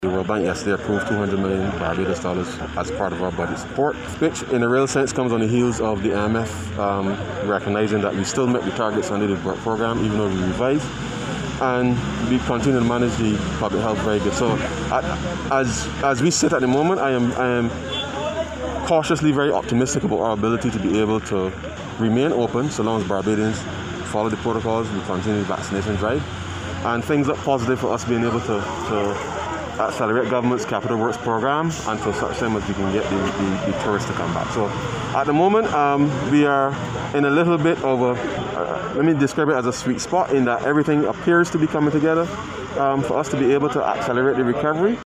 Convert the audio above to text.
The World Bank yesterday approved $200 million Barbados as part of our budget support, which in a real sense comes on the heels of the IMF recognizing that we still met the targets under the program even though we revised, and we continue to manage the public health very good. So as we sit at the moment, I am cautiously very optimistic about our ability to be able to remain open so long as Barbadians follow the protocols, we continue the vaccination drive, and things look positive for us being able to accelerate government's capital works program until such time as we can get the tourists to come back. So at the moment we are in a little bit of a, let me describe it as a sweet spot in that everything appears to be coming together for us to be able to accelerate the recovery.